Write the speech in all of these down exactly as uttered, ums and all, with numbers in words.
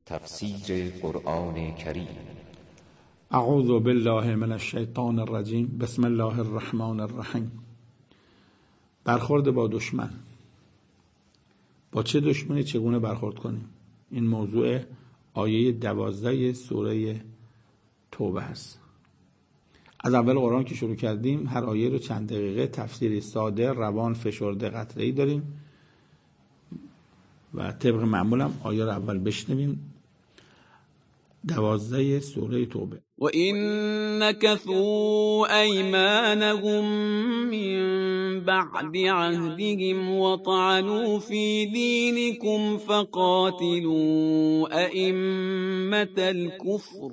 تفسیر قرآن کریم. اعوذ بالله من الشیطان الرجیم. بسم الله الرحمن الرحیم. برخورد با دشمن. با چه دشمنی چگونه برخورد کنیم؟ این موضوع آیه دوازده سوره توبه است. از اول قرآن که شروع کردیم هر آیه رو چند دقیقه تفسیری ساده، روان، فشرده، قطعه‌ای داریم و طبق معمولم آیه رو اول بشنویم. دوازده سوره توبه. و این نکثوا ایمانهم من بعد عهدهم و طعنوا فی دینکم فقاتلوا ائمة الكفر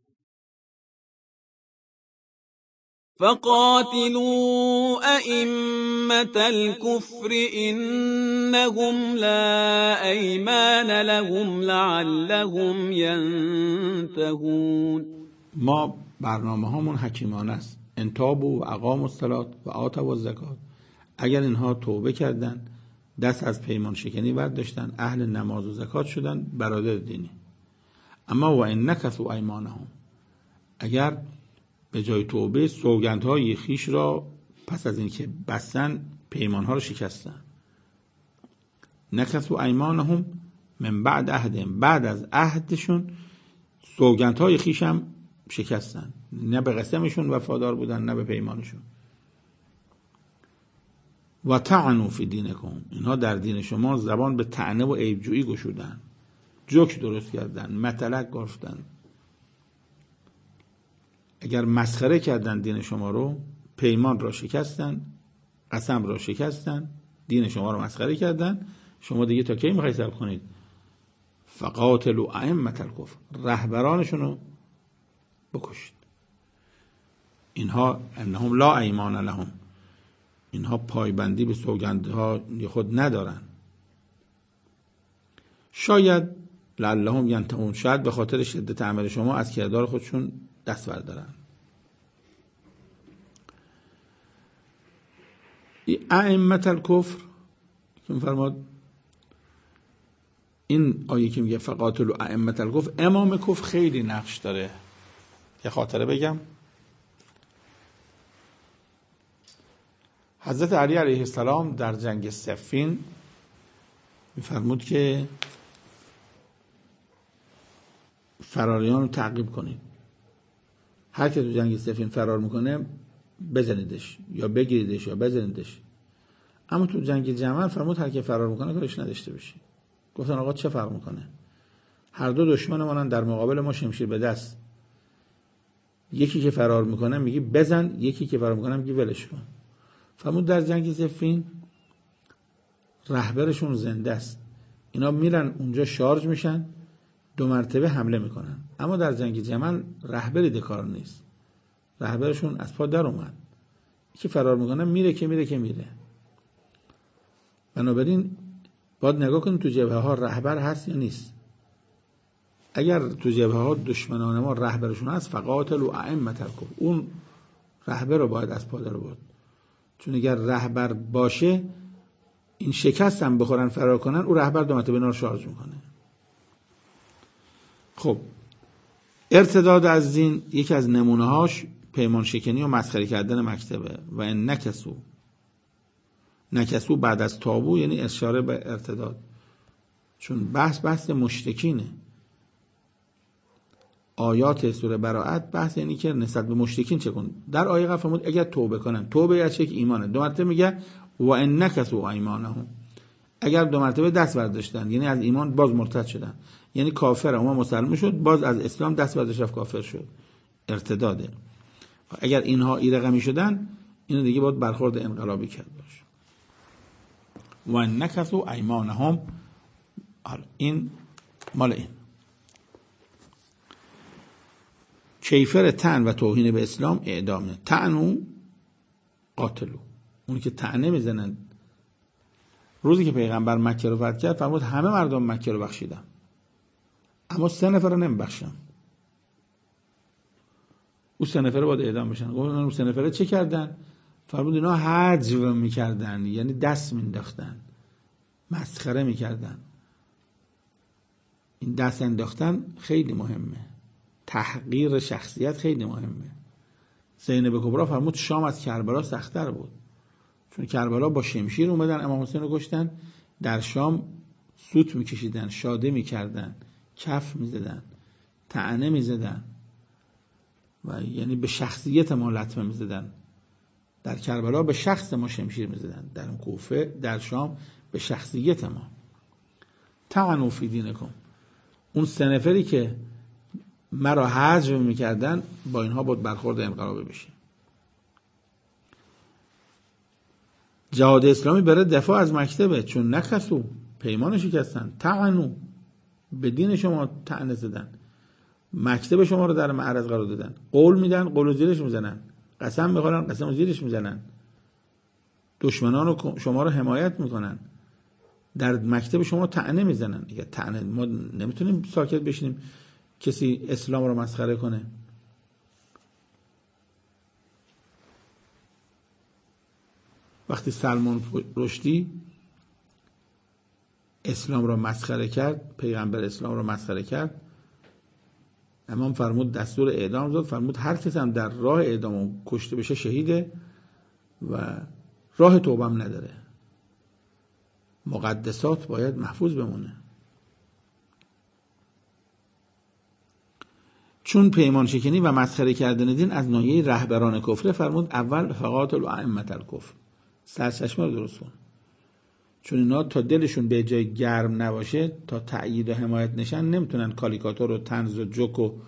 فقاتلوا أئمة الكفر إنهم لا أيمان لهم لعلهم ينتهون. ما برنامه هامون حکیمانه است. انتابوا و اقاموا الصلاة و آتوا الزکات. اگر اینها توبه کردن، دست از پیمان شکنی برداشتن، اهل نماز و زکات شدن، برادر دینی. اما و ان نکثوا ایمانهم، اگر به جای توبه سوگندهای خیش را پس از اینکه بستن پیمانها را شکستن. نکثوا ایمانهم من بعد عهدهم، بعد از عهدشون سوگندهای خیش هم شکستن، نه به قسمشون وفادار بودن نه به پیمانشون. و طعنوا فی دینکم، اینها در دین شما زبان به طعنه و عیبجویی گشودن، جوک درست کردن، مطلق گفتن. اگر مسخره کردن دین شما رو، پیمان را شکستن، قسم را شکستن، دین شما رو مسخره کردن، شما دیگه تا کی میخواید صبر کنید؟ فقاتلوا ائمة الکفر، رهبرانشون رو بکشید. اینها انهم لا ایمان لهم، اینها پایبندی به سوگندها خود ندارن. شاید لعلهم ینتهون، شاید به خاطر شدت عمل شما از کردار خودشون دست بردارن. ائمة الکفر که میفرماد این آیه که میگه فقاتلوا ائمة الکفر، امام کفر خیلی نقش داره. یه خاطره بگم. حضرت علی علیه السلام در جنگ صفین میفرمود که فراریان رو تعقیب کنید، هر که تو جنگ صفین فرار میکنه بزنیدش یا بگیریدش یا بزنیدش. اما تو جنگ جمل فرمود هر که فرار میکنه کارش نداشته باشی. گفتن آقا چه فرق میکنه؟ هر دو دشمن مانن، در مقابل ما شمشیر به دست. یکی که فرار میکنه میگی بزن، یکی که فرار میکنه میگی ولش کن. فرمود در جنگ صفین رهبرشون زنده است، اینا میرن اونجا شارژ میشن، دو مرتبه حمله میکنن. اما در جنگ جمل رهبری دکار نیست، رهبرشون از پا در اومد، که فرار میکنه میره که میره که میره. بنابراین باید نگاه کنیم تو جبهه ها رهبر هست یا نیست. اگر تو جبهه ها دشمنان ما رهبرشون هست، فقاتلوا ائمة الکفر، اون رهبر رو باید از پا در آورد. چون اگر رهبر باشه این شکست هم بخورن فرار کنن، او رهبر دو مرتبه اینا رو شارژ میکنه. خب ارتداد از دین یکی از نمونه هاش پیمان شکنی و مسخره کردن مکتبه. و ان نکثوا، نکثوا بعد از تابو یعنی اشاره به ارتداد، چون بحث بحث مشرکینه. آیات سوره براءت بحث یعنی که نسبت به مشرکین چه کن. در آیه قبل فرمود اگر توبه کنن، توبه از یک ایمانه. دو مرتبه میگه و ان نکثوا ایمانهم، اگر دو مرتبه دست برداشتن یعنی از ایمان باز مرتد شدن، یعنی کافر اما مسلمان شد، باز از اسلام دست برداشت رفت کافر شد، ارتداده. اگر اینها ای رقمی شدن، اینو دیگه باید برخورد انقلابی کرد باشه. و ان نکثوا ایمانهم، این مال این کیفر طعن و توهین به اسلام اعدامه. طعنوا قاتلوا، اون که طعنه میزنن. روزی که پیغمبر مکه رو فتح کرد فرمود همه مردم مکه رو بخشیدم، اما سه نفر رو نمیبخشم. او سه نفر رو باید اعدام بشن. گفتن اون سه نفر چه کردن؟ فرمود اینا حجو میکردن، یعنی دست مینداختن، مسخره میکردن. این دست انداختن خیلی مهمه، تحقیر شخصیت خیلی مهمه. زینب کبرا فرمود شام از کربلا سخت‌تر بود، چون کربلا با شمشیر اومدن امام حسین رو کشتن، در شام سوت میکشیدن، شاده میکردن، کف میزدن، طعنه میزدن و یعنی به شخصیت ما لطمه میزدن. در کربلا به شخص ما شمشیر میزدن، در کوفه در شام به شخصیت ما. طعنوا فی دینکم، اون سه نفری که مرا حذف میکردن با اینها بود برخورد انقلابی بشه. جهاد اسلامی برای دفاع از مکتبه، چون نکسو پیمان شکستن، طعنوا به دین شما طعنه زدن، مکتب شما رو در معرض قرار دادن، قول میدن قول زیرش میزنن، قسم میخورن قسم زیرش میزنن، دشمنان رو شما رو حمایت میکنن، در مکتب شما طعنه میزنن. دیگه طعنه ما نمیتونیم ساکت بشینیم کسی اسلام رو مسخره کنه. وقتی سلمان رشدی اسلام رو مسخره کرد، پیغمبر اسلام رو مسخره کرد، امام فرمود دستور اعدام داد، فرمود هر کس هم در راه اعدام کشته بشه شهیده و راه توبه هم نداره. مقدسات باید محفوظ بمونه. چون پیمان شکنی و مسخره کردن دین از ناحیه رهبران کفر، فرمود اول فقاتلوا ائمة الکفر، سرچشمه رو درست کن. چون اینا تا دلشون به جای گرم نباشه، تا تأیید و حمایت نشن، نمیتونن کالیکاتور و طنز و جوک و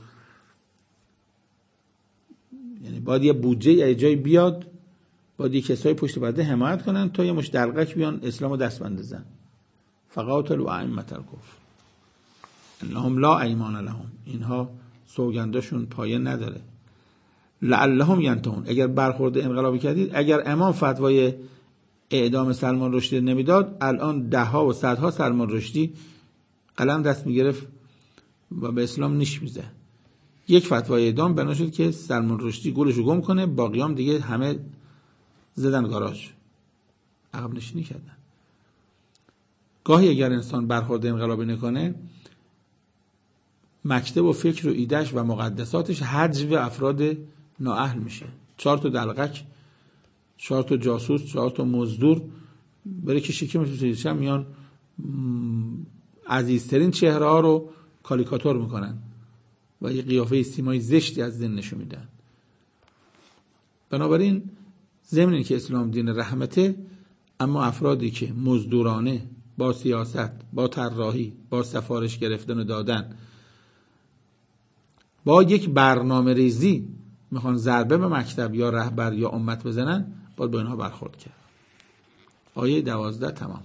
یعنی باید یه بودجه یه جای بیاد، باید یه کسای پشت پرده حمایت کنن تا یه مش دلقک بیان اسلامو دست بندازن. فقاتلوا ائمة الکفر انهم لا ایمان لهم، اینها سوگنداشون پایه نداره. لعلهم ینتهون، اگر برخورد انقلابی کردید، اگر امام فتوای اعدام سلمان رشدی نمیداد، الان ده ها و صدها سلمان رشدی قلم دست میگرفت و به اسلام نیش میزه. یک فتوای اعدام بنا شد که سلمان رشدی گولشو گم کنه، باقیام دیگه همه زدن گاراژ، عقب نشینی کردن. گاهی اگر انسان برخورد انقلابی نکنه، مکتب و فکر و ایدهش و مقدساتش حجو افراد نااهل میشه. چهار تا دلقک، چهار تا جاسوس، چهار تا مزدور برای که شکم سیدشم میان عزیزترین چهره ها رو کالیکاتور میکنن و یه قیافه سیمای زشتی از دین نشون میدن. بنابراین ضمن این که اسلام دین رحمته، اما افرادی که مزدورانه با سیاست، با طراحی، با سفارش گرفتن و دادن، با یک برنامه ریزی میخوان ضربه به مکتب یا رهبر یا امت بزنن، باید با اینها برخورد کرد. آیه دوازده تمام.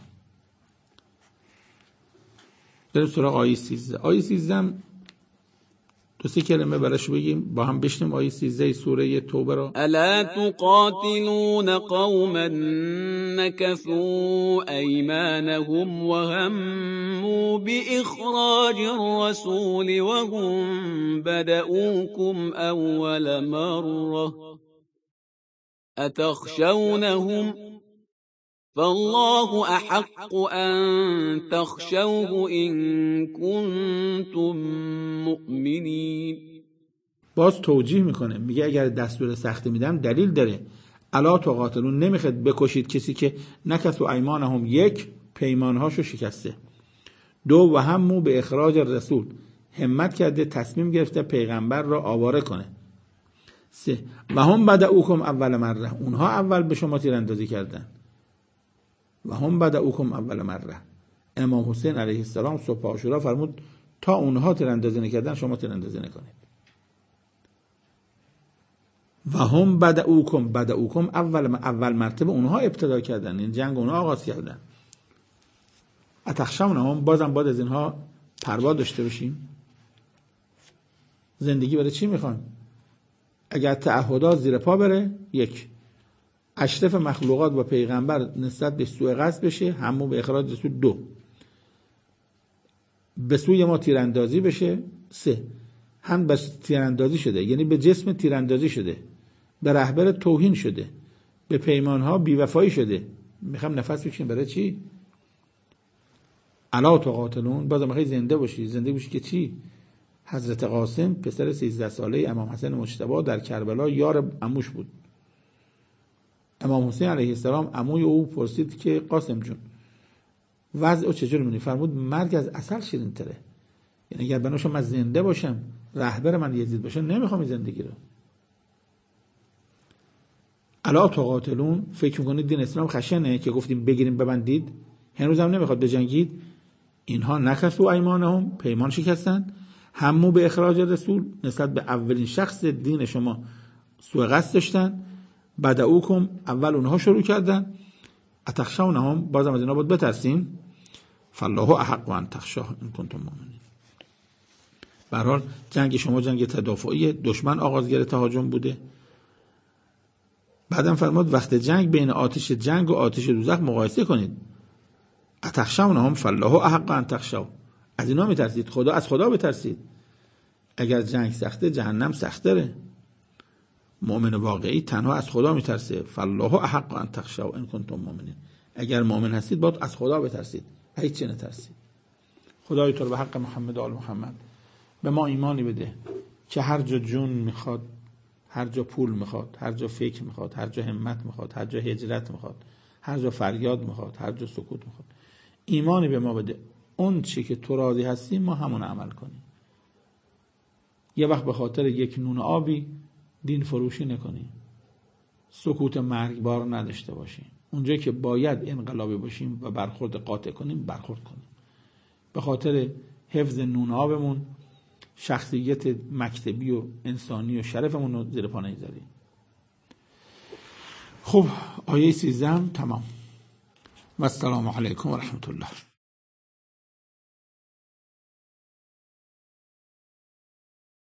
بریم سراغ آیه سیزده. آیه سیزده دو سه کلمه براش بگیم، با هم بشنیم آیه سیزده سوره توبه را. الا تقاتلون قوما نكثوا ایمانهم وهموا باخراج الرسول وهم بدؤوكم اول مره اتخشونهم فالله احق ان تخشوه ان کنتم مؤمنین. باز توجیه میکنه، میگه اگر دستور سختی میدم دلیل داره. الا تقاتلون، نمیخواد بکشید کسی که نکثوا ایمانهم، یک پیمانهاشو شکسته، دو و همو به اخراج رسول، همت کرده تصمیم گرفته پیغمبر را آواره کنه، سه و هم بدؤوکم اول مره، اونها اول به شما تیراندازی کردن، و هم بدؤوکم اول مره. امام حسین علیه السلام صبح عاشورا فرمود تا اونها تیراندازی نکردن شما تیراندازی نکنید. و هم بدؤوکم، بدؤوکم اول اول مرتبه اونها ابتدا کردن، این جنگ اونها آغاز کردن. اتخشونهم، بازم باید از اینها پروا داشته باشیم. زندگی برای چی میخوان؟ اگر تعهدات زیر پا بره، یک اشرف مخلوقات و پیغمبر نسبت به سوء قصد بشه، همون به اخراج رسول، دو به سوی ما تیراندازی بشه، سه هم به تیراندازی شده یعنی به جسم تیراندازی شده، به رهبر توهین شده، به پیمانها بیوفایی شده. میخوام نفس بکشیم برای چی؟ الا تقاتلون، بازم میخوای زنده باشی. زنده باشی که چی؟ حضرت قاسم پسر سیزده ساله امام حسن مجتبی در کربلا یار عموش بود. امام حسین علیه السلام عموی او پرسید که قاسم جون وضع او چجوری می‌بینی؟ فرمود مرگ از عسل شیرین تره. یعنی اگر بنوشم من زنده باشم، رهبر من یزید باشه، نمیخوام این زندگی رو. الا تقاتلون، فکر میکنید دین اسلام خشنه که گفتیم بگیریم ببندید؟ هنوز هم نمیخواد بجنگید. اینها نکثوا ایمانهم، پیمان شکستن. همو به اخراج رسول، نسبت به اولین شخص دین شما سوء قصد داشتن. بدعوکم، اول اونها شروع کردن. اتخشونهم، بازم از اینا باید بترسین. فالله احق ان تخشاه ان کنتم مؤمنین. به هر حال جنگ شما جنگ تدافعی، دشمن آغازگر تهاجم بوده. بعدم فرمود وقت جنگ بین آتش جنگ و آتش دوزخ مقایسه کنید. اتخشونهم فالله احق ان تخشاه، از اینا میترسید، خدا از خدا بترسید. اگر جنگ سخته جهنم سختره. مؤمن واقعی تنها از خدا میترسه. فالله احق ان تخشاه ان کنتم مؤمنین، اگر مؤمن هستید باید از خدا بترسید، هیچ چی نترسید. خدای تو رو به حق محمد و آل محمد به ما ایمانی بده که هر جا جون میخواد، هر جا پول میخواد، هر جا فکر میخواد، هر جا همت میخواد، هر جا هجرت میخواد، هر جا فریاد میخواد، هر جا سکوت میخواد، ایمانی به ما بده اون چی که تو راضی هستی ما همون عمل کنیم. یه وقت به خاطر یک نون آبی دین فروشی نکنیم، سکوت مرگبار نداشته باشیم. اونجایی که باید انقلابی باشیم و برخورد قاطع کنیم برخورد کنیم. به خاطر حفظ نون آبمون شخصیت مکتبی و انسانی و شرفمون رو زیر پا نگذاریم. خب آیه سیزده تمام. و السلام علیکم و رحمت الله.